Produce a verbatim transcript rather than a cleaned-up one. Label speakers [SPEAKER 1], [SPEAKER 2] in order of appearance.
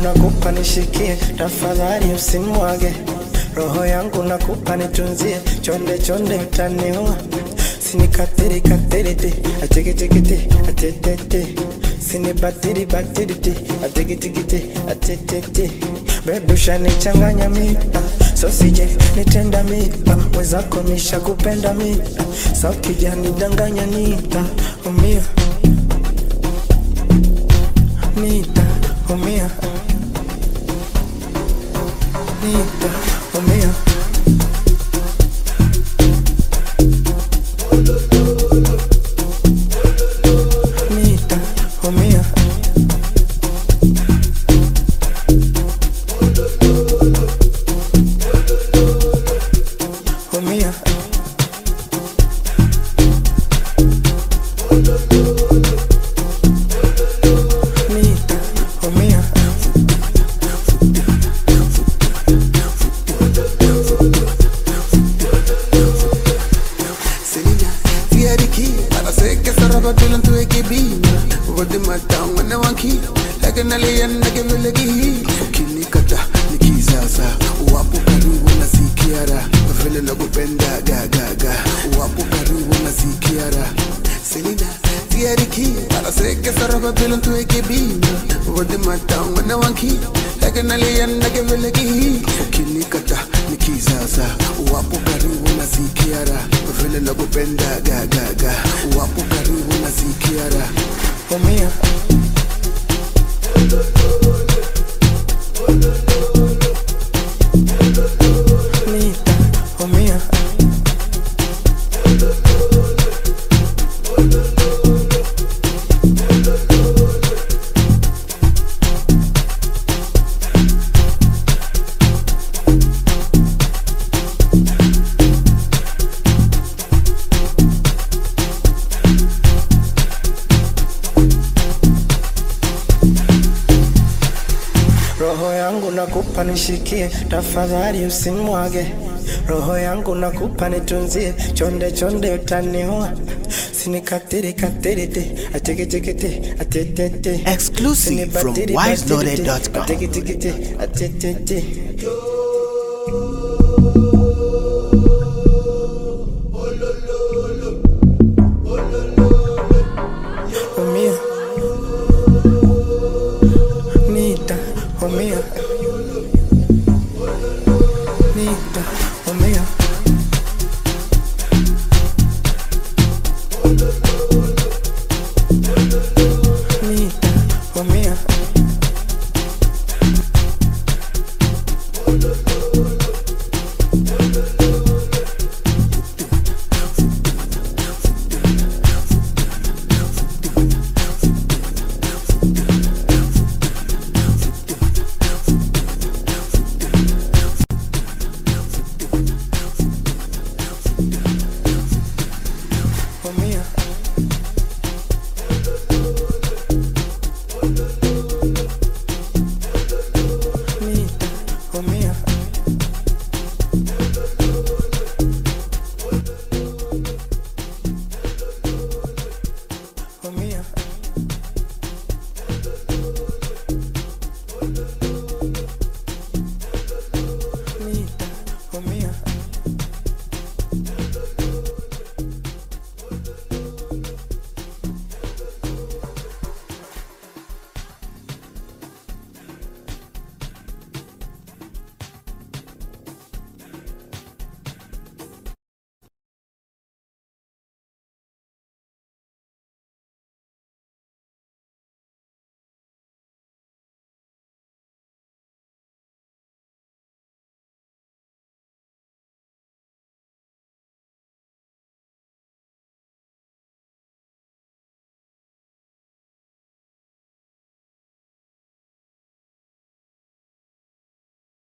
[SPEAKER 1] nakupa nishikie, tafadhali usimwage. Roho yangu nakupa nitunzie, chonde chonde utaniua. Sini katiri katiri ti, atiki tiki ti, atete ti. Sini batiri batiri ti, atiki tiki ti, atete ti. Baby ushanichanganya mi, so sije nitenda mi. Mwezako misha kupenda mi, so kija nidanganya nita umia. Nita umia. Nita umia. Nita umia. Umia. Nita umia.
[SPEAKER 2] Selena, via the key. Para sé que se roba tú en tu equipo. What the matter when I want key? Like an alien, like a village. Kini kata, niki zaza. Wapu karibu na sikiara. Vile na kupenda ga ga ga. Wapu karibu na sikiara. Selena, via the key. Para sé que se roba tú en tu equipo. What the matter when I want key? Like an alien, like a village. Kini kata, niki zaza. Wapu karibu na sikiara. Vile na kupenda ga ga ga. Wapu karibu na sikiara.
[SPEAKER 1] Umia. Nita umia. Roho yangu nakupa nishikie, tafadhali usimwage. Roho yangu nakupa nitunzie, chonde chonde utaniua. Sini katiri katiri ti, atiki tiki ti, atete ti.
[SPEAKER 3] Exclusive from wise loaded dot com.
[SPEAKER 1] Atiki tiki ti, atete ti.